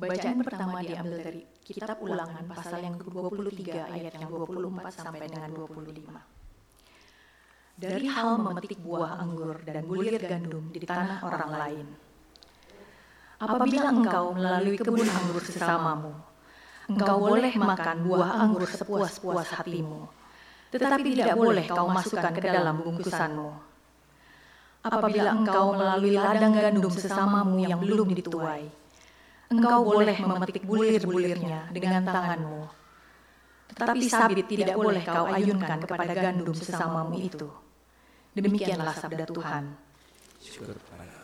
Bacaan pertama diambil dari Kitab Ulangan pasal yang ke-23 ayat yang 24 sampai dengan 25. Dari hal memetik buah anggur dan bulir gandum di tanah orang lain. Apabila engkau melalui kebun anggur sesamamu, engkau boleh makan buah anggur sepuas-puas hatimu, tetapi tidak boleh kau masukkan ke dalam bungkusanmu. Apabila engkau melalui ladang gandum sesamamu yang belum dituai, engkau boleh memetik bulir-bulirnya dengan tanganmu, tetapi sabit tidak boleh kau ayunkan kepada gandum sesamamu itu. Demikianlah sabda Tuhan. Syukur kepada Allah.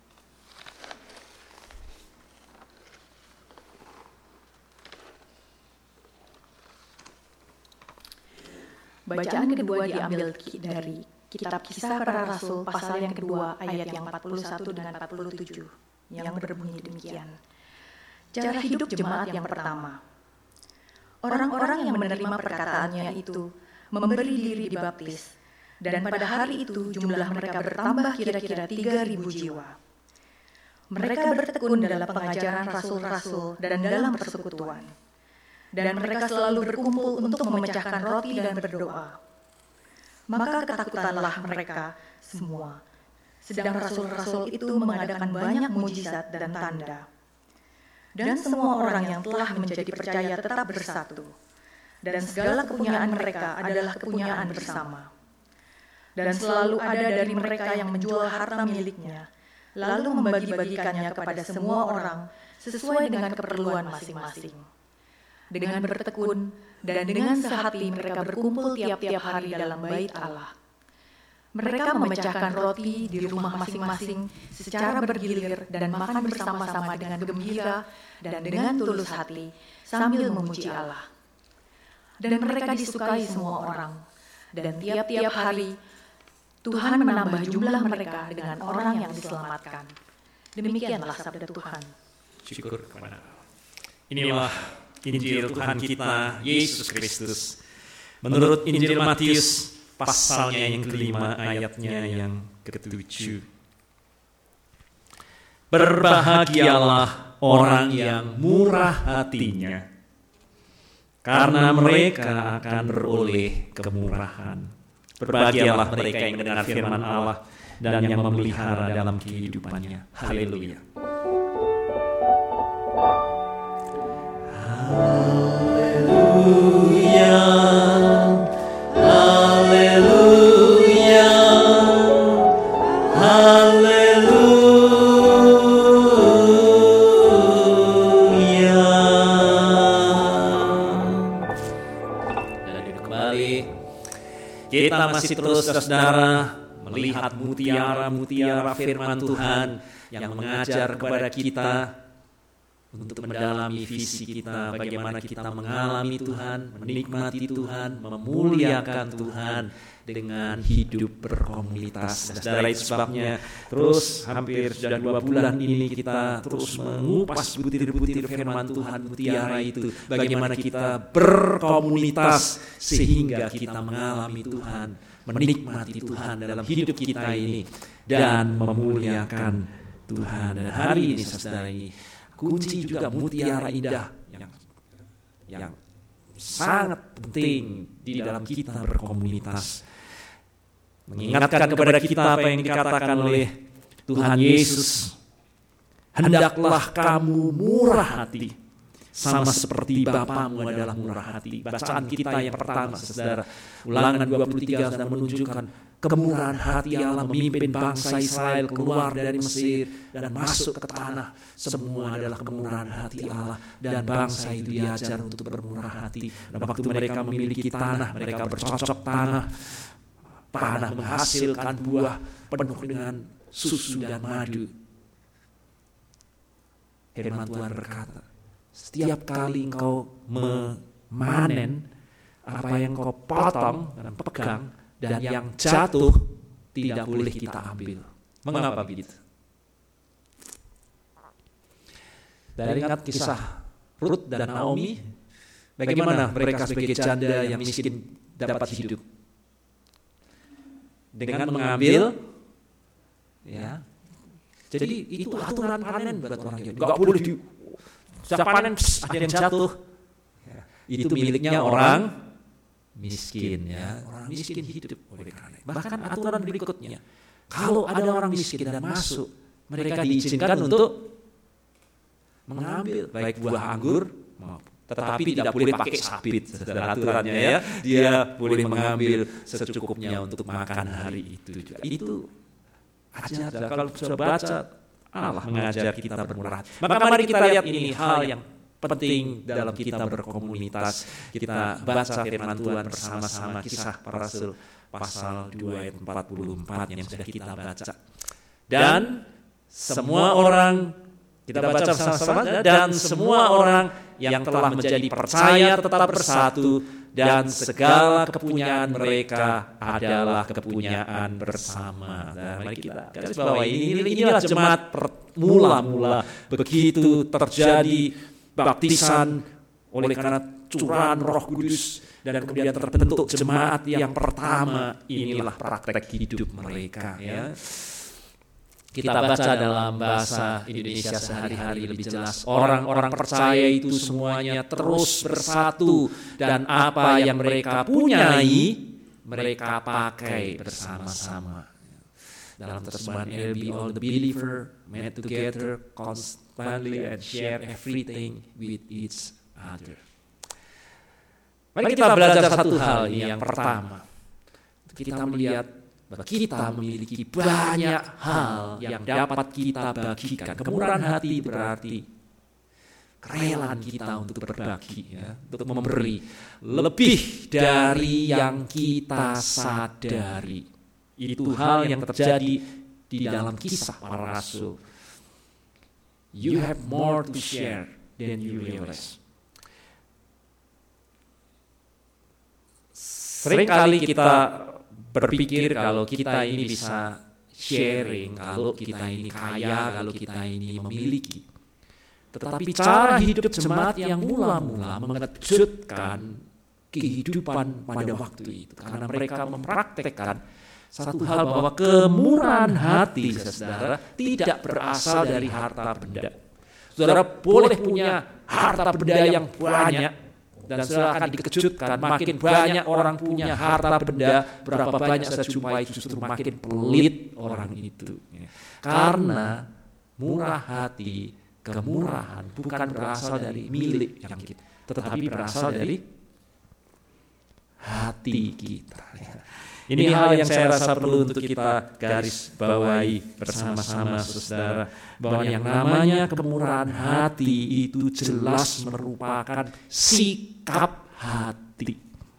Bacaan kedua diambil dari Kitab Kisah Para Rasul pasal yang kedua ayat yang 41 dan 47 yang berbunyi demikian. Cara hidup jemaat yang pertama. Orang-orang yang menerima perkataannya itu memberi diri dibaptis, dan pada hari itu jumlah mereka bertambah kira-kira 3.000 jiwa. Mereka bertekun dalam pengajaran rasul-rasul dan dalam persekutuan. Dan mereka selalu berkumpul untuk memecahkan roti dan berdoa. Maka ketakutanlah mereka semua. Sedang rasul-rasul itu mengadakan banyak mujizat dan tanda. Dan semua orang yang telah menjadi percaya tetap bersatu. Dan segala kepunyaan mereka adalah kepunyaan bersama. Dan selalu ada dari mereka yang menjual harta miliknya, lalu membagi-bagikannya kepada semua orang sesuai dengan keperluan masing-masing. Dengan bertekun dan dengan sehati mereka berkumpul tiap-tiap hari dalam bait Allah. Mereka memecahkan roti di rumah masing-masing secara bergilir dan makan bersama-sama dengan gembira dan dengan tulus hati sambil memuji Allah. Dan mereka disukai semua orang, dan tiap-tiap hari Tuhan menambah jumlah mereka dengan orang yang diselamatkan. Demikianlah sabda Tuhan. Syukur kepada Allah. Inilah Injil Tuhan kita, Yesus Kristus. Menurut Injil Matius, pasalnya yang kelima, ayatnya yang ke-7. Berbahagialah orang yang murah hatinya, karena mereka akan beroleh kemurahan. Berbahagialah mereka yang mendengar firman Allah dan yang memelihara dalam kehidupannya. Haleluya. Haleluya. Haleluya. Haleluya. Dan kembali kita masih terus, saudara, melihat mutiara-mutiara firman Tuhan yang mengajar kepada kita untuk mendalami visi kita, bagaimana kita mengalami Tuhan, menikmati Tuhan, memuliakan Tuhan dengan hidup berkomunitas. Saudara, itu sebabnya terus hampir sudah 2 bulan ini kita terus mengupas butir-butir firman Tuhan, mutiara itu, bagaimana kita berkomunitas sehingga kita mengalami Tuhan, menikmati Tuhan dalam hidup kita ini dan memuliakan Tuhan. Dan hari ini, saudara, ini kunci juga mutiara indah yang sangat penting di dalam kita berkomunitas. Mengingatkan kepada kita apa yang dikatakan oleh Tuhan Yesus. Hendaklah kamu murah hati, sama seperti Bapamu adalah murah hati. Bacaan kita yang pertama, saudara, Ulangan 23 sedang menunjukkan kemurahan hati Allah memimpin bangsa Israel keluar dari Mesir dan masuk ke tanah. Semua adalah kemurahan hati Allah, dan bangsa itu diajar untuk bermurah hati. Dan waktu mereka memiliki tanah, mereka bercocok tanah menghasilkan buah penuh dengan susu dan madu. Firman Tuhan berkata, setiap kali engkau memanen, apa yang kau potong dan pegang dan yang jatuh tidak boleh kita ambil. Mengapa begitu? Dari ingat kisah Rut dan Naomi, bagaimana mereka sebagai janda yang miskin dapat hidup? Dengan mengambil, ya. Jadi itu aturan panen buat orang Yahudi. Gak boleh sudah panen, ada yang jatuh. Ya, itu miliknya orang miskin ya. Orang miskin hidup oleh karena. Bahkan aturan berikutnya, kalau ada orang miskin dan masuk, mereka diizinkan untuk mengambil baik buah anggur, tetapi tidak boleh pakai sabit. Saudara, aturannya ya, dia boleh mengambil secukupnya untuk makan hari itu juga. Itu ajar. Kalau sudah baca, Allah mengajar kita bermurah hati. Maka mari kita lihat ini hal yang penting dalam kita berkomunitas. Kita baca firman Tuhan bersama-sama, Kisah Para Rasul pasal 2 ayat 44 yang sudah kita baca. Dan semua orang, kita baca bersama-sama, dan semua orang yang telah menjadi percaya tetap bersatu, dan segala kepunyaan mereka adalah kepunyaan bersama. Nah, mari kita garis bawahi, inilah jemaat mula-mula begitu terjadi baptisan oleh karena curahan Roh Kudus dan kemudian terbentuk jemaat yang pertama. Inilah praktek hidup mereka ya. Kita baca dalam bahasa Indonesia sehari-hari lebih jelas. Orang-orang percaya itu semuanya terus bersatu, dan apa yang mereka punyai mereka pakai bersama-sama. Dalam terjemahan LB, all the believer met together constantly and share everything with each other. Mari kita belajar satu hal ini. Yang pertama, kita melihat bahwa kita memiliki banyak hal yang dapat kita bagikan. Kemurahan hati berarti kerelaan kita untuk berbagi, ya, untuk memberi lebih dari yang kita sadari. Itu hal yang terjadi di dalam Kisah Para Rasul. You have more to share than you realize. Seringkali kita berpikir kalau kita ini bisa sharing, kalau kita ini kaya, kalau kita ini memiliki. Tetapi cara hidup jemaat yang mula-mula mengejutkan kehidupan pada waktu itu. Karena mereka mempraktekkan satu hal, bahwa kemurahan hati, saudara, tidak berasal dari harta benda. Saudara boleh punya harta benda yang banyak, dan saudara akan dikejutkan, makin banyak orang punya harta benda, berapa banyak saya jumpai justru makin pelit orang itu. Karena murah hati, kemurahan bukan berasal dari milik yang kita, tetapi berasal dari hati kita. Ini hal yang saya rasa perlu untuk kita garis bawahi bersama-sama, saudara, bahwa yang namanya kemurahan hati itu jelas merupakan sikap hati.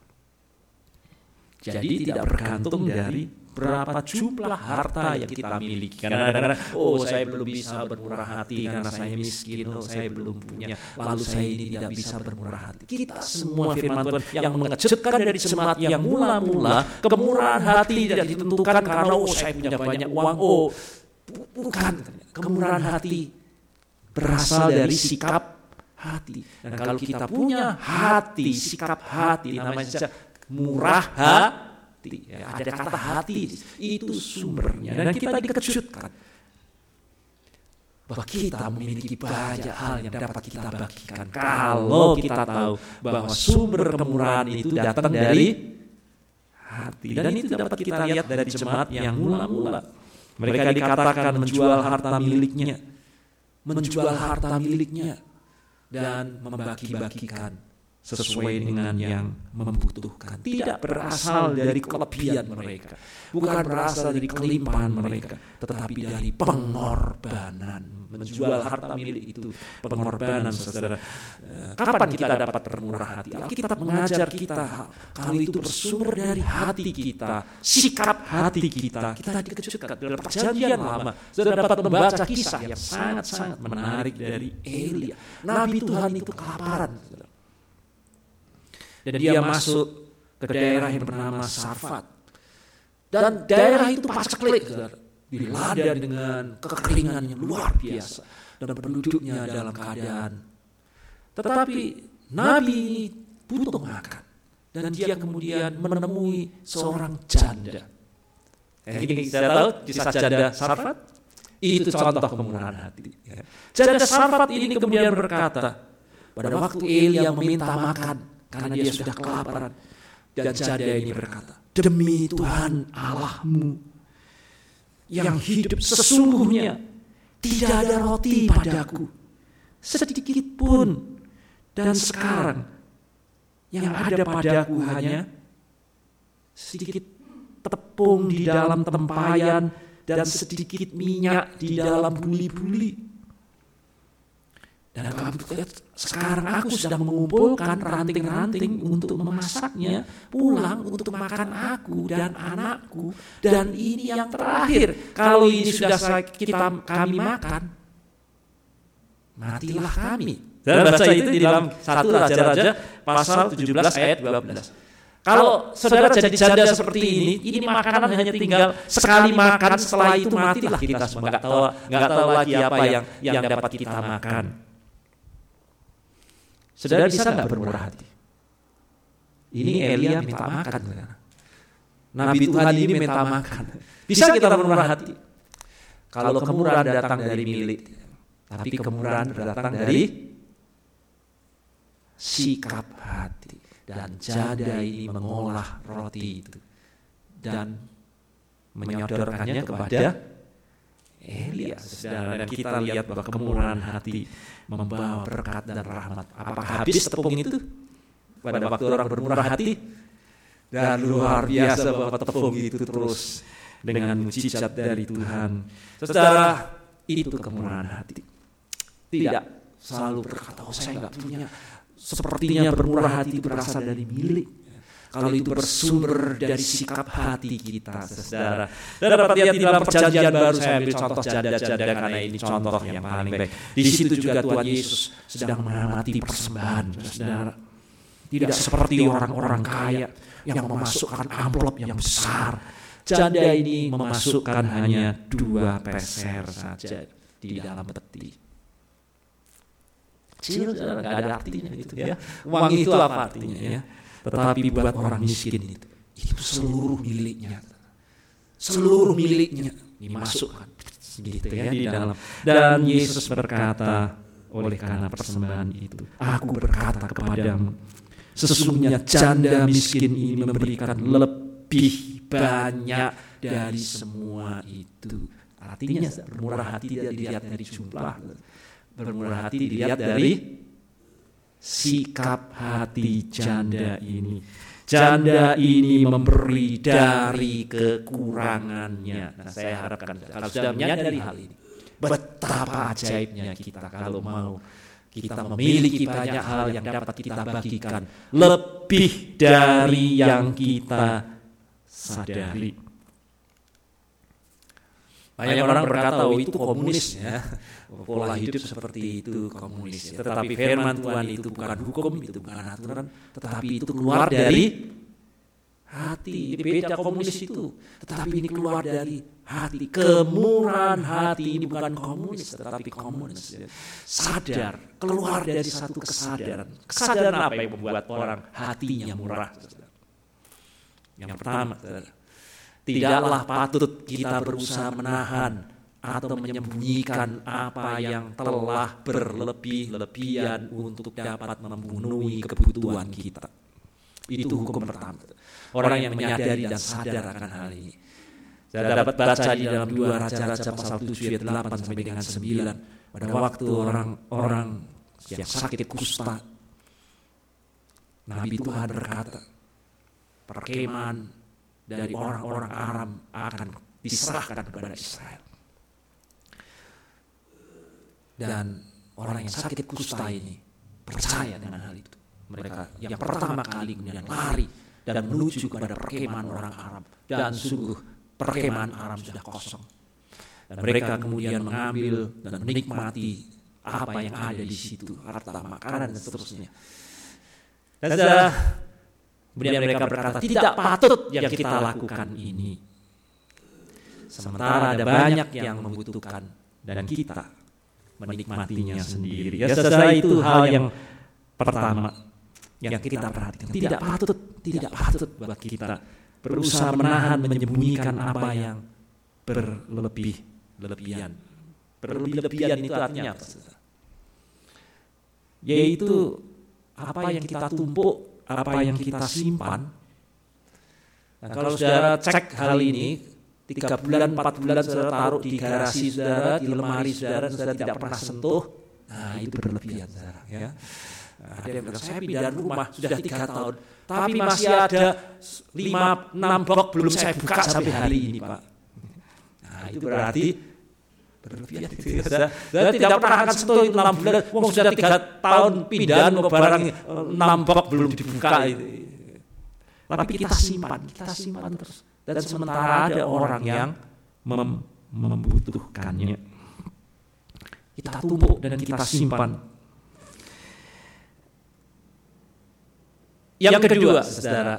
Jadi tidak bergantung dari berapa jumlah harta yang kita miliki. Karena saya belum bisa bermurah hati karena saya miskin, saya belum punya, lalu saya ini tidak bisa bermurah hati. Kita semua firman Tuhan yang mengejutkan dari jemaat yang mula-mula, kemurahan hati tidak ditentukan karena saya punya banyak uang. Bukan. Kemurahan hati berasal dari sikap hati. Dan kalau kita punya hati, sikap hati, namanya saja murah hati. Ya, ada kata hati, itu sumbernya. Dan kita dikejutkan bahwa kita memiliki banyak hal yang dapat kita bagikan. Kalau kita tahu bahwa sumber kemurahan itu datang dari hati. Dan itu dapat kita lihat dari jemaat yang mula-mula. Mereka dikatakan menjual harta miliknya, dan membagi-bagikan sesuai dengan yang membutuhkan. Tidak berasal dari kelebihan mereka, bukan berasal dari kelimpahan mereka, tetapi dari pengorbanan. Menjual harta milik itu pengorbanan, saudara. Kapan kita dapat bermurah hati? Alkitab mengajar kita kalau itu bersumber dari hati kita, sikap hati kita. Kita dikejutkan dalam Perjanjian Lama. Saudara dapat membaca kisah yang sangat-sangat menarik dari Elia. Nabi Tuhan itu kelaparan, saudara. Dan dia masuk ke daerah yang bernama Sarfat. Dan daerah itu paceklik, dilanda dengan kekeringan yang luar biasa. Dan penduduknya dalam keadaan. Tetapi Nabi butuh makan. Dan dia kemudian menemui seorang janda. Ini kita tahu kisah janda Sarfat. Itu contoh kemurahan hati. Janda Sarfat ini kemudian berkata, pada waktu Elia meminta makan karena dia sudah kelaparan, dan janda ini berkata, demi Tuhan Allahmu yang hidup sesungguhnya, tidak ada roti padaku sedikit pun, dan sekarang yang ada padaku hanya sedikit tepung di dalam tempayan dan sedikit minyak di dalam buli-buli. Dan sekarang aku sedang mengumpulkan ranting-ranting untuk memasaknya pulang untuk makan aku dan anakku. Dan ini yang terakhir, kalau ini sudah kami makan, matilah kami. Dan baca itu di dalam 1 Raja-Raja pasal 17 ayat 12. Kalau saudara jadi janda seperti ini makanan hanya tinggal sekali makan, setelah itu matilah kita semua. Nggak tahu lagi apa yang dapat kita makan. Saudara bisa nggak bermurah hati? Ini Elia minta makan. Nabi Tuhan ini minta makan. Bisa kita bermurah hati? Kalau kemurahan datang dari milik, tapi kemurahan datang dari sikap hati. Dan janda ini mengolah roti itu dan menyodorkannya kepada Elia. Dan kita lihat bahwa kemurahan hati membawa berkat dan rahmat. Apakah habis tepung itu pada waktu orang bermurah hati? Dan luar biasa bahwa tepung itu terus dengan mujizat dari Tuhan. Saudara, itu kemurahan hati. Tidak selalu berkata, oh saya nggak punya. Sepertinya bermurah hati itu berasal dari milik. Kalau itu bersumber dari sikap hati kita, saudara. Dan dapat lihat di dalam perjanjian baru, saya ambil contoh janda-janda karena ini contoh yang paling baik. Di situ juga Tuhan Yesus sedang mengamati persembahan, saudara. Tidak seperti orang-orang kaya yang memasukkan amplop yang besar. Janda ini memasukkan hanya 2 peser saja di dalam peti. Kecil, nggak ada artinya itu ya. Uang itu apa artinya ya? Tetapi buat orang miskin itu seluruh miliknya dimasukkan gitu ya di dalam. Dan Yesus berkata, oleh karena persembahan itu, aku berkata kepadamu, sesungguhnya janda miskin ini memberikan lebih banyak dari semua itu. Artinya bermurah hati tidak dilihat dari jumlah. Bermurah hati dilihat dari sikap hati janda ini. Janda ini memberi dari kekurangannya. Nah, saya harapkan kalau sudah menyadari hal ini, betapa ajaibnya kita kalau mau kita memiliki banyak hal yang dapat kita bagikan lebih dari yang kita sadari. Banyak orang berkata, oh itu komunis ya, pola hidup seperti itu komunis. Ya. Tetapi firman Tuhan itu bukan hukum, itu bukan aturan, tetapi itu keluar dari hati. Beda komunis itu, tetapi ini keluar dari hati. Kemurahan hati ini bukan komunis, tetapi komunis. Ya. Sadar, keluar dari satu kesadaran. Kesadaran apa yang membuat orang hatinya murah? Yang pertama, tidaklah patut kita berusaha menahan atau menyembunyikan apa yang telah berlebih-lebihan untuk dapat memenuhi kebutuhan kita. Itu hukum pertama. Orang yang menyadari dan sadar akan hal ini. Saya dapat baca di dalam 2 Raja-Raja pasal 7 ayat 8 sampai dengan 9. Pada waktu orang-orang yang sakit kusta, Nabi Tuhan berkata, perkemahan dari orang-orang Aram akan diserahkan kepada Israel. Dan orang yang sakit kusta ini percaya dengan hal itu. Mereka yang pertama kali kemudian lari dan menuju kepada perkemahan orang Aram. Dan sungguh perkemahan Aram sudah kosong. Dan mereka kemudian mengambil dan menikmati apa yang ada di situ, harta, makanan dan seterusnya. Dan kemudian mereka berkata, tidak patut yang kita lakukan ini. Sementara ada banyak yang membutuhkan dan kita menikmatinya sendiri. Ya saudara, itu hal yang pertama yang kita perhatikan. Tidak patut buat kita berusaha menahan, menyembunyikan apa yang berlebihan. Berlebih-lebihan itu artinya apa? Yaitu apa yang kita tumpuk, apa yang kita simpan. Nah, kalau saudara cek hal ini, 3 bulan, 4 bulan saudara taruh di garasi saudara, di lemari saudara tidak pernah sentuh, nah itu berlebihan saudara. Ya. Nah, ada yang bilang, saya pindah rumah sudah 3 tahun, tapi masih ada 5-6 box belum saya buka sampai hari ini, Pak. Nah itu berarti berlebihan. Saya tidak pernah akan sentuh 6 bulan, sudah 3 tahun pindahan ke barang 6 box belum dibuka itu. Tapi kita simpan terus. Dan sementara ada orang yang membutuhkannya. Kita tumpuk dan kita simpan. Yang kedua, saudara,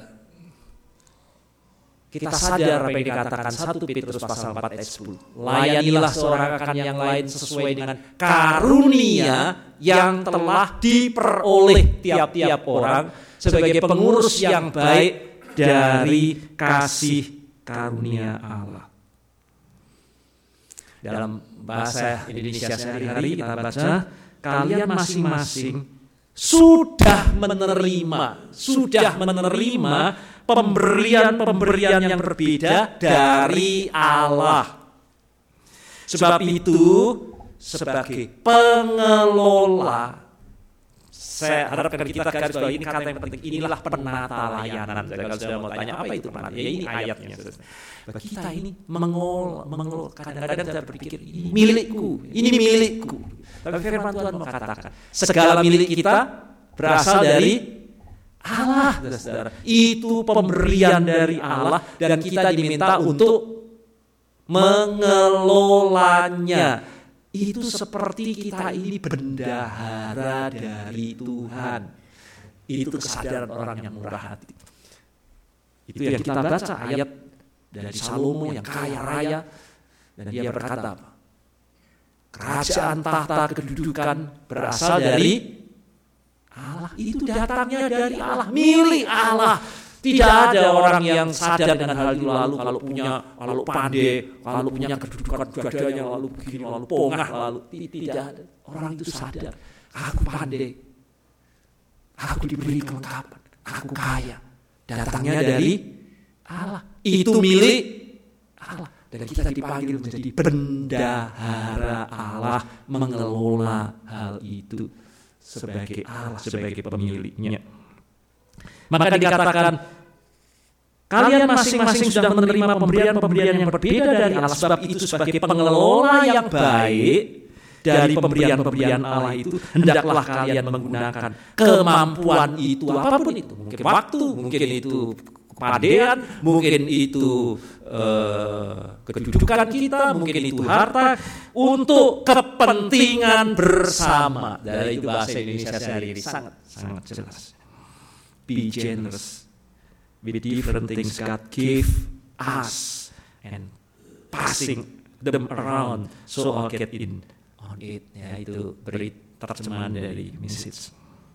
kita sadar apa yang dikatakan 1 Petrus pasal 4 ayat 10. Layanilah seorang akan yang lain sesuai dengan karunia yang telah diperoleh tiap-tiap orang sebagai pengurus yang baik dari kasih karunia Allah. Dalam bahasa Indonesia sehari-hari kita baca, kalian masing-masing sudah menerima pemberian yang berbeda dari Allah. Sebab itu sebagai pengelola, saya harapkan kita garis bawah ini kata yang penting, inilah penata layanan. Kalau sudah mau tanya apa itu penata, ya ini ayatnya. Bagi kita ini mengelola. Kadang-kadang saya berpikir ini milikku. Tapi firman Tuhan mengatakan segala milik kita berasal dari Allah, saudara. Itu pemberian dari Allah dan kita diminta untuk mengelolanya. Itu seperti kita ini bendahara dari Tuhan. Itu kesadaran orang yang murah hati. Itu yang kita baca ayat dari Salomo yang kaya raya. Dan dia berkata apa? Kerajaan tahta kedudukan berasal dari Allah. Itu datangnya dari Allah, milik Allah. Tidak ada orang yang sadar dengan hal itu lalu kalau pandai, kalau punya kedudukan badannya lalu begini, lalu pongah, lalu tidak ada. Orang itu sadar, aku pandai, aku diberi kelengkapan, aku kaya. Datangnya dari Allah. Itu milik Allah. Dan kita dipanggil menjadi bendahara Allah, mengelola hal itu sebagai Allah, sebagai pemiliknya. Maka dikatakan kalian masing-masing sudah menerima pemberian-pemberian yang berbeda dari Allah. Sebab itu sebagai pengelola yang baik dari pemberian-pemberian Allah itu, hendaklah kalian menggunakan kemampuan itu, apapun itu. Mungkin waktu, mungkin itu kepandaian, mungkin itu kedudukan kita, mungkin itu harta, untuk kepentingan bersama. Dari itu bahasa Indonesia sehari ini sangat jelas. Be generous with different things God give us and passing them around so I'll get in on it. Ya, itu beri terjemahan dari message.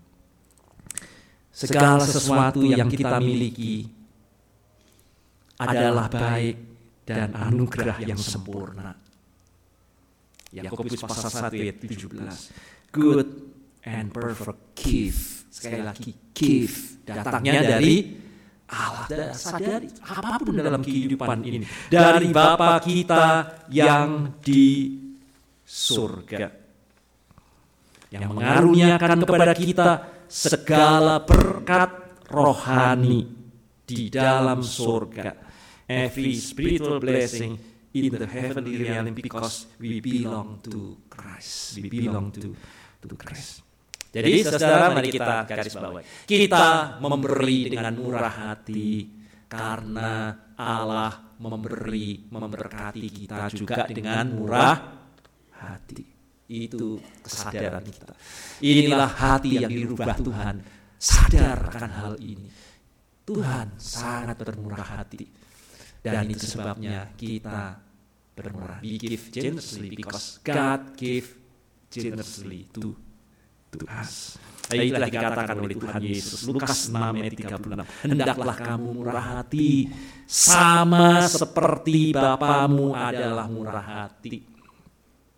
Segala sesuatu yang kita miliki adalah baik dan anugerah yang sempurna. Yakobus pasal 1 ayat 17. Good and perfect gift. Sekali lagi, gift. Datangnya dari Allah. Sadari apapun dalam kehidupan ini dari Bapa kita yang di surga, yang mengaruniakan kepada kita segala berkat rohani di dalam surga. Every spiritual blessing in the heavenly realm because we belong to Christ. We belong to Christ. Jadi saudara, mari kita garis bawahi. Kita memberi dengan murah hati karena Allah memberkati kita juga dengan murah hati. Itu kesadaran kita. Inilah hati yang dirubah Tuhan. Sadar akan hal ini. Tuhan sangat bermurah hati. Dan itu sebabnya kita bermurah. We give generously because God gave generously to us. Itulah dikatakan oleh Tuhan Yesus. Lukas 6 ayat 36. Hendaklah kamu murah hati sama seperti Bapamu adalah murah hati.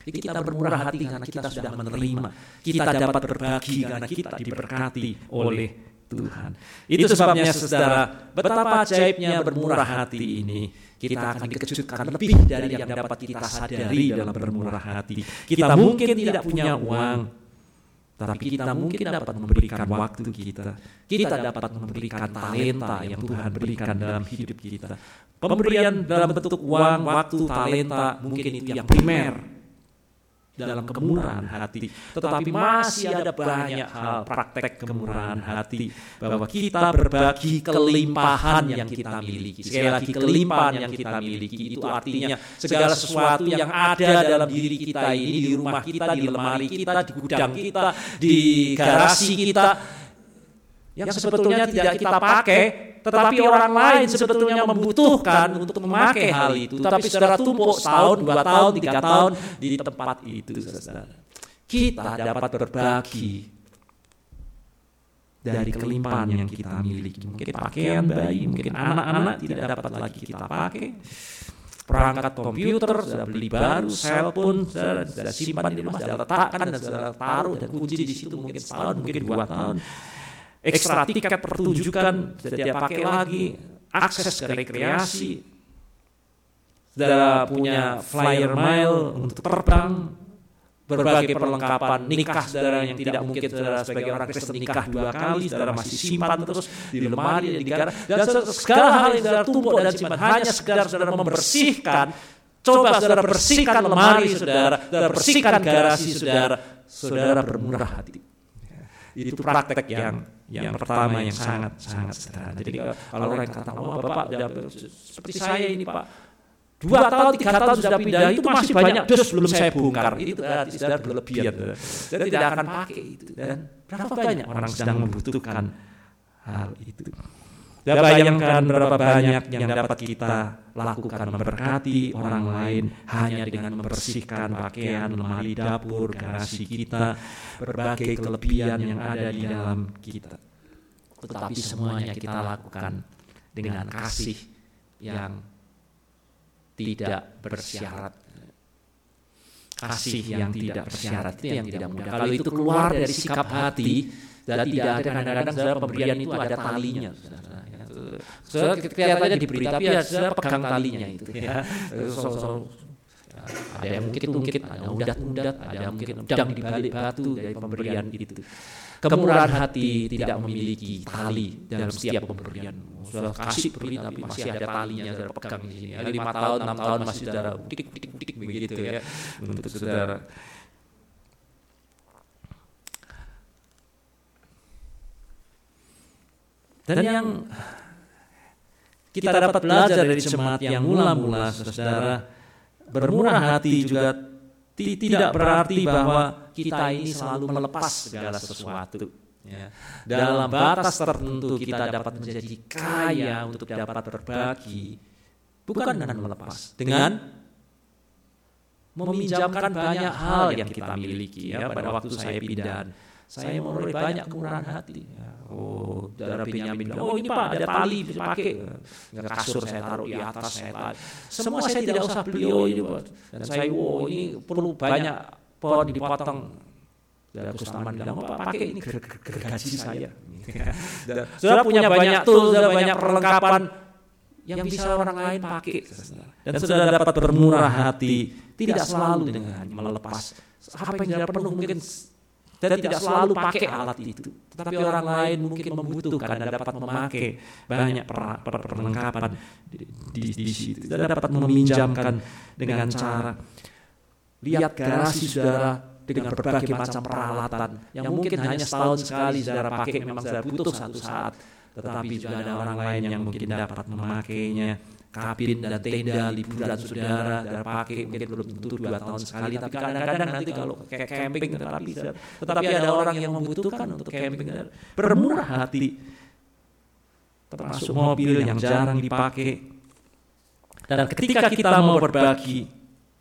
Kita bermurah hati karena kita sudah menerima. Kita dapat berbagi karena kita diberkati oleh Tuhan. Itu sebabnya saudara, betapa ajaibnya bermurah hati ini. Kita akan dikejutkan lebih dari yang dapat kita sadari dalam bermurah hati. Kita mungkin tidak punya uang, tapi kita mungkin dapat memberikan waktu kita. Kita dapat memberikan talenta yang Tuhan berikan dalam hidup kita. Pemberian dalam bentuk uang, waktu, talenta, mungkin itu yang primer dalam kemurahan hati. Tetapi masih ada banyak hal praktek kemurahan hati, bahwa kita berbagi kelimpahan yang kita miliki. Sekali lagi, kelimpahan yang kita miliki itu artinya segala sesuatu yang ada dalam diri kita ini, di rumah kita, di lemari kita, di gudang kita, di garasi kita, yang sebetulnya tidak kita pakai, tetapi orang lain sebetulnya membutuhkan untuk memakai hal itu. Tapi saudara tumpuk setahun, 2 tahun, 3 tahun di tempat itu, saudara. Kita dapat berbagi dari kelimpahan yang kita miliki. Mungkin pakaian bayi, mungkin anak-anak tidak dapat lagi kita pakai. Perangkat komputer sudah beli baru, cellphone sudah simpan di rumah, sudah letakkan dan sudah taruh dan kunci di situ mungkin setahun, mungkin 2 tahun. Ekstra tiket pertunjukan sudah dia pakai lagi, akses ke rekreasi, sudah punya flyer mail untuk terbang, berbagai perlengkapan nikah saudara yang tidak mungkin saudara sebagai orang Kristen nikah 2 kali, saudara masih simpan terus di lemari, di garasi, dan segala hal yang saudara tumpuk dan simpan hanya sekedar saudara membersihkan. Coba saudara bersihkan lemari saudara bersihkan garasi saudara bermurah hati. Itu praktek yang pertama yang sangat sederhana. Jadi kalau orang kata, Bapak seperti saya ini Pak, 2 tahun, 3 tahun sudah pindah, itu masih banyak dus belum saya bongkar. Itu berarti sudah berlebihan. Saya tidak akan pakai itu. Dan berapa banyak orang sedang membutuhkan hal itu. Dan bayangkan berapa banyak yang dapat kita lakukan memberkati orang lain hanya dengan membersihkan pakaian, lemari dapur, garasi kita, berbagai kelebihan yang ada di dalam kita. Tetapi semuanya kita lakukan dengan kasih yang tidak bersyarat. Kasih yang tidak bersyarat itu yang tidak mudah. Kalau itu keluar dari sikap hati, dan tidak ada kadang-kadang saudara pemberian itu ada talinya. Saudara kelihatannya diberi, tapi saudara pegang talinya itu. Ya. Ada yang mungkin ada undat-undat, ada mungkin udang di balik batu dari pemberian itu. Kemurahan hati tidak memiliki tali dalam setiap pemberian. Saudara kasih beri tapi masih ada talinya, saudara pegang di sini. 5 tahun, 6 tahun masih saudara udik begitu ya untuk saudara. Dan yang kita dapat belajar dari jemaat yang mula-mula, saudara, bermurah hati juga tidak berarti bahwa kita ini selalu melepas segala sesuatu. Ya. Dalam batas tertentu kita dapat menjadi kaya untuk dapat berbagi, bukan dengan melepas, dengan meminjamkan banyak hal yang kita miliki. Ya. Pada waktu saya pindahan, saya memulai banyak kemurahan hati. Saudara Benyamin bilang, ini Pak ada tali bisa pakai. Kasur saya taruh di atas, semua saya tidak usah beli ini Pak. Dan saya, ini perlu banyak pohon dipotong. Saudara Kustaman bilang, Pak pakai ini gergaji saya. Saudara punya banyak tool, saudara banyak perlengkapan yang bisa orang lain pakai. Dan saudara dapat bermurah hati, tidak selalu dengan melepas. Apa yang saudara perlu mungkin, dan tidak selalu pakai alat itu. Tetapi orang lain mungkin membutuhkan dan dapat memakai banyak perlengkapan di situ. Dan dapat meminjamkan dengan cara lihat garasi saudara dengan berbagai macam peralatan yang mungkin hanya setahun sekali saudara pakai, memang saudara butuh satu saat. Tetapi juga ada orang lain yang mungkin dapat memakainya. Kabin dan tenda liburan saudara pakai mungkin belum tentu 2 tahun sekali, tapi kadang-kadang nanti kalau kayak camping tetapi ada orang yang membutuhkan untuk camping. Bermurah hati, termasuk mobil yang jarang dipakai. Dan ketika kita mau berbagi,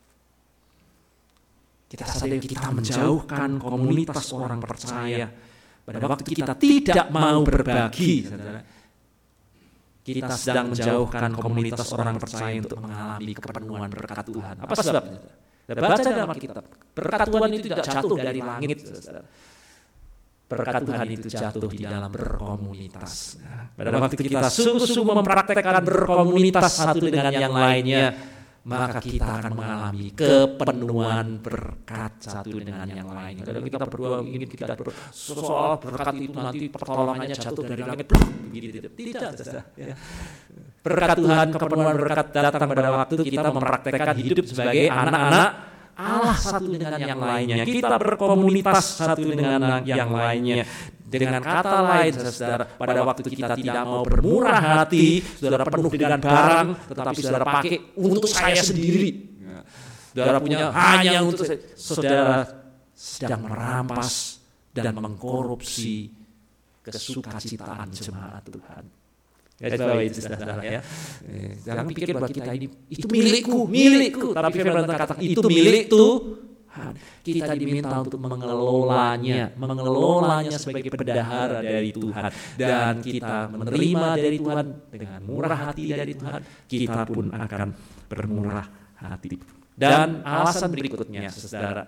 kita sadar kita menjauhkan komunitas orang percaya. Pada waktu kita tidak mau berbagi, saudara, kita sedang menjauhkan komunitas orang percaya untuk mengalami kepenuhan berkat Tuhan. Apa sebabnya? Dan baca dalam Alkitab, berkat Tuhan itu tidak jatuh dari langit. Berkat Tuhan itu jatuh di dalam berkomunitas. Pada waktu kita sungguh-sungguh mempraktekkan berkomunitas satu dengan yang lainnya, maka kita akan mengalami kepenuhan berkat satu dengan yang lainnya. Kadang kita berdoa ingin kita soal berkat itu nanti pertolongannya jatuh dari langit. Tidak. Berkat Tuhan, kepenuhan berkat datang pada waktu kita mempraktekkan hidup sebagai anak-anak Allah satu dengan yang lainnya. Kita berkomunitas satu dengan yang lainnya. Dengan kata lain, saudara, pada waktu kita tidak mau bermurah hati, saudara penuh dengan barang, tetapi saudara pakai untuk saya sendiri. Saudara punya hanya untuk saudara sedang merampas dan mengkorupsi kesukacitaan jemaat Tuhan. Itu saudara ya. Jangan pikir bahwa kita ini itu milikku. Tapi firman Tuhan katakan itu milik Tuhan. Kita diminta untuk mengelolanya sebagai bendahara dari Tuhan, dan kita menerima dari Tuhan dengan murah hati dari Tuhan, kita pun akan bermurah hati. Dan alasan berikutnya, saudara,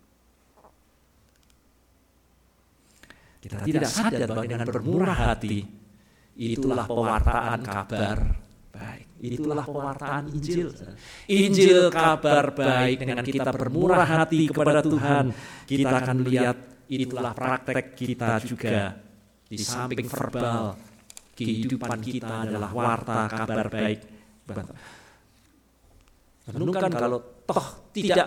kita tidak sadar bahwa dengan bermurah hati itulah pewartaan kabar baik. Itulah pewartaan Injil. Injil kabar baik. Dengan kita bermurah hati kepada Tuhan, kita akan lihat itulah praktek kita juga. Di samping verbal, kehidupan kita adalah warta kabar baik. Renungkan kalau toh tidak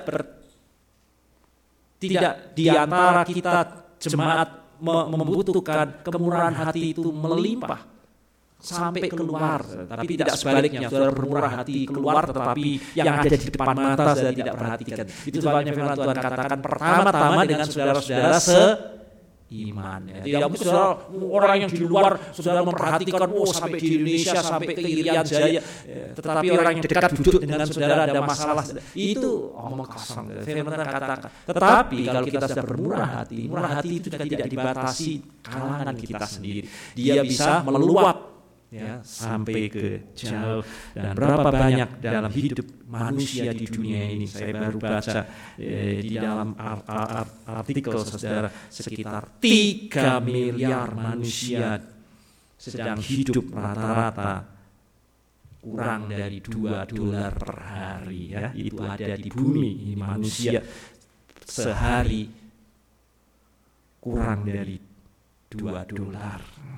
di antara kita jemaat membutuhkan kemurahan hati itu melimpah sampai keluar, tapi tidak sebaliknya, saudara bermurah hati keluar, tetapi yang ada di depan mata saudara tidak perhatikan. Itu sebabnya firman Tuhan katakan pertama-tama dengan saudara-saudara seiman. Tidak mungkin saudara orang yang di luar saudara memperhatikan, sampai di Indonesia, sampai ke Irian Jaya, tetapi orang yang dekat duduk dengan saudara ada masalah, itu omong kosong. Firman Tuhan katakan, tetapi kalau kita sudah bermurah hati itu tidak dibatasi kalangan kita sendiri. Dia bisa meluap sampai ke jauh. Dan berapa banyak dalam hidup manusia di dunia ini, saya baru baca di dalam artikel, saudara, sekitar 3 miliar manusia sedang hidup rata-rata kurang dari $2 per hari. Itu ada di bumi. Manusia sehari kurang dari $2.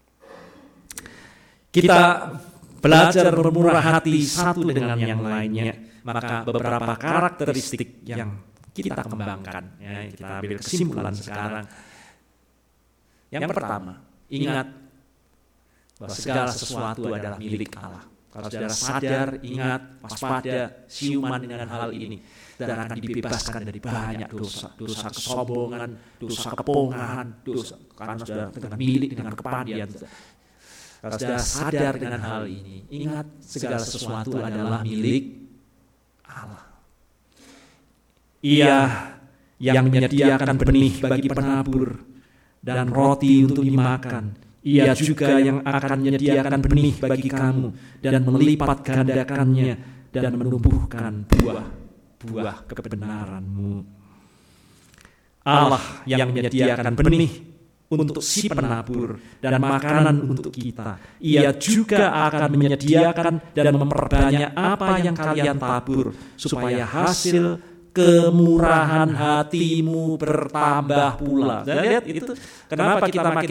Kita belajar bermurah hati satu dengan yang lainnya, maka beberapa karakteristik yang kita kembangkan, kita ambil kesimpulan sekarang. Yang pertama, ingat bahwa segala sesuatu adalah milik Allah. Kalau saudara sadar, ingat, waspada, siuman dengan hal ini, dan akan dibebaskan dari banyak dosa kesombongan, dosa kepongahan, dosa karena saudara dengan milik, dengan kepandian. Kalau saudara sadar dengan hal ini, ingat segala sesuatu adalah milik Allah. Ia yang menyediakan benih bagi penabur dan roti untuk dimakan. Ia juga yang akan menyediakan benih bagi kamu dan melipat gandakannya dan menumbuhkan buah kebenaranmu. Allah yang menyediakan benih untuk si penabur dan makanan untuk kita. Ia juga akan menyediakan dan memperbanyak apa yang kalian tabur, supaya hasil kemurahan hatimu bertambah pula. Lihat itu, kenapa kita makin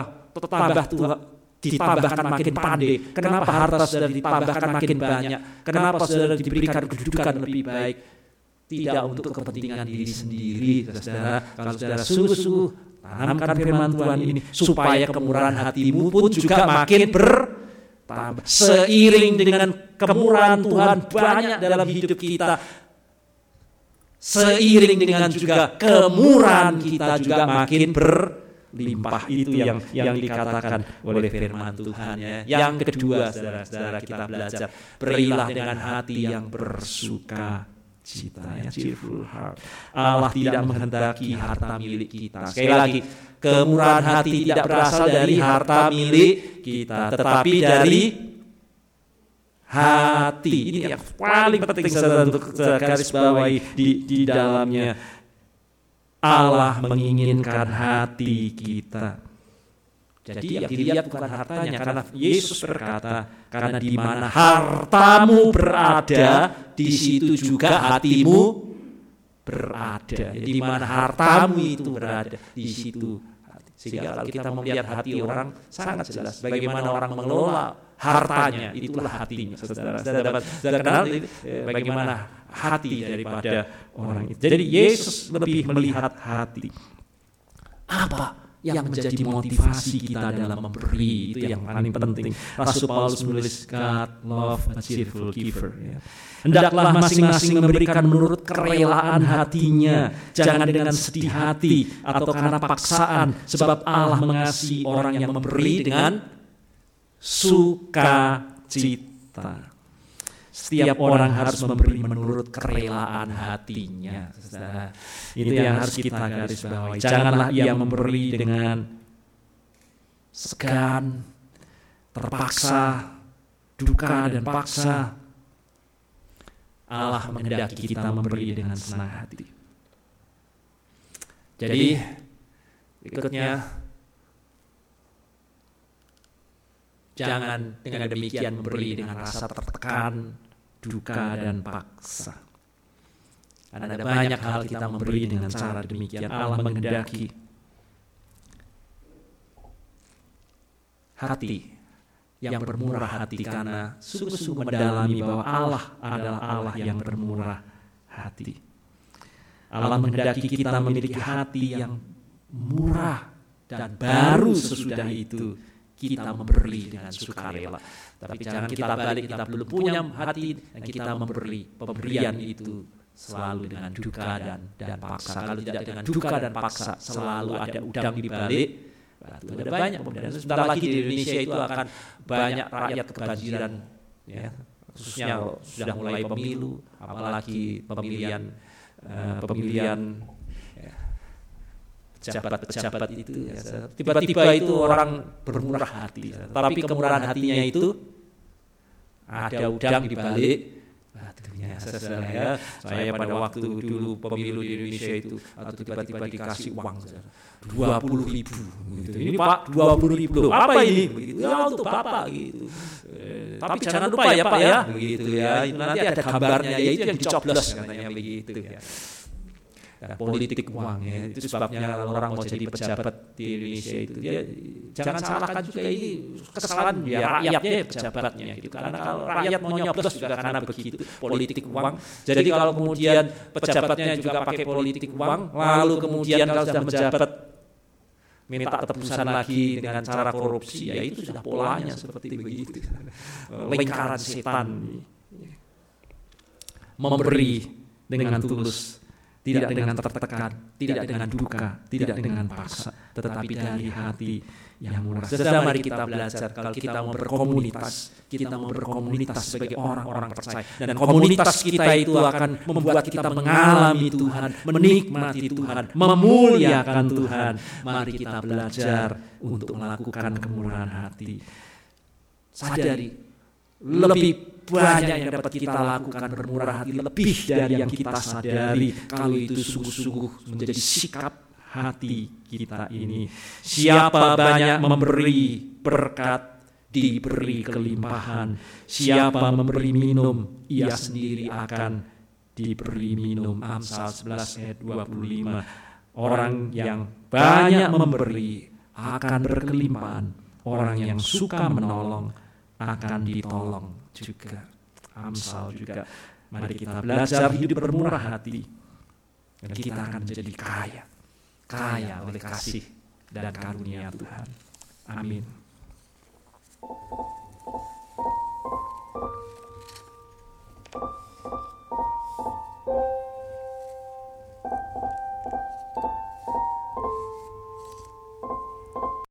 ditambahkan makin pandai, kenapa harta saudara ditambahkan makin banyak, kenapa saudara diberikan kedudukan lebih baik. Tidak untuk kepentingan diri sendiri, saudara. Kalau saudara sungguh-sungguh tanamkan firman Tuhan ini, supaya kemurahan hatimu pun juga makin bertambah. Seiring dengan kemurahan Tuhan banyak dalam hidup kita, seiring dengan juga kemurahan kita juga makin berlimpah. Itu yang dikatakan oleh firman Tuhan. Yang kedua, saudara-saudara, kita belajar, berilah dengan hati yang bersuka cita, cheerful heart. Allah tidak menghendaki harta milik kita. Sekali lagi, kemurahan hati tidak berasal dari harta milik kita, tetapi dari hati. Ini yang paling penting saudara untuk garis bawahi di dalamnya. Allah menginginkan hati kita. Jadi yang dilihat bukan hartanya, karena Yesus berkata, karena di mana hartamu berada, di situ juga hatimu berada. Jadi di mana hartamu itu berada, di situ. Sehingga kalau kita melihat hati orang, sangat jelas bagaimana orang mengelola hartanya, itulah hatinya. Saudara dapat kenal bagaimana hati daripada orang itu. Jadi Yesus lebih melihat hati. Apa yang menjadi motivasi kita dalam memberi, itu yang paling penting. Rasul Paulus menulis, God love a cheerful giver. Hendaklah masing-masing memberikan menurut kerelaan hatinya, jangan dengan sedih hati atau karena paksaan, sebab Allah mengasihi orang yang memberi dengan sukacita. Setiap orang harus memberi menurut kerelaan hatinya. Itu yang harus kita garis bawahi. Janganlah ia memberi dengan segan, terpaksa, duka dan paksa. Allah menghendaki kita memberi dengan senang hati. Jadi berikutnya, jangan dengan demikian memberi dengan rasa tertekan, duka dan paksa. Ada banyak hal kita memberi dengan cara demikian. Allah menghendaki hati yang bermurah hati, karena sungguh-sungguh mendalami bahwa Allah adalah Allah yang bermurah hati. Allah menghendaki kita memiliki hati yang murah, dan baru sesudah itu kita memberi dengan sukarela. Tapi jangan kita balik, kita belum punya hati dan kita memberi. Pemberian itu selalu dengan duka dan paksa. Kalau tidak dengan duka dan paksa, selalu ada udang di balik batu. Ada banyak pemberian. Sebentar lagi di Indonesia itu akan banyak rakyat kebanjiran, ya. Khususnya sudah mulai pemilu, apalagi pemilihan pejabat itu, ya. Tiba-tiba itu orang bermurah hati, tapi kemurahan hatinya itu ada udang di balik batunya. Saya pada waktu dulu pemilu di Indonesia itu, atau tiba-tiba dikasih uang 20.000 gitu. Ini Pak 20.000, apa ini? Begitu. Ya untuk Bapak gitu. Tapi jangan lupa ya Pak ya, begitu ya. Nanti ada gambarnya, yaitu yang dicoblos katanya begitu ya. Politik uang, ya. Itu sebabnya kalau orang mau jadi pejabat di Indonesia itu, dia jangan salahkan juga ini kesalahan ya rakyatnya, pejabatnya gitu. Karena kalau rakyat mau nyoblos juga karena begitu, politik uang. Jadi kalau kemudian pejabatnya juga pakai politik uang, lalu kemudian kalau sudah menjabat minta tebusan lagi dengan cara korupsi, ya itu sudah polanya seperti begitu. Lingkaran setan. Memberi dengan tulus, tidak dengan tertekan, tidak dengan duka, tidak dengan paksa, tetapi dari hati yang murah. Saudara, mari kita belajar kalau kita mau berkomunitas sebagai orang-orang percaya, dan komunitas kita itu akan membuat kita mengalami Tuhan, menikmati Tuhan, memuliakan Tuhan. Mari kita belajar untuk melakukan kemurahan hati. Sadari, lebih banyak yang dapat kita lakukan bermurah hati, lebih dari yang kita sadari, kalau itu sungguh-sungguh menjadi sikap hati kita ini. Siapa banyak memberi, berkat diberi kelimpahan. Siapa memberi minum, ia sendiri akan diberi minum. Amsal 11 ayat 25. Orang yang banyak memberi akan berkelimpahan. Orang yang suka menolong akan ditolong juga. Amsal juga. Mari kita belajar hidup bermurah hati, dan kita akan menjadi kaya oleh kasih dan karunia Tuhan. Amin.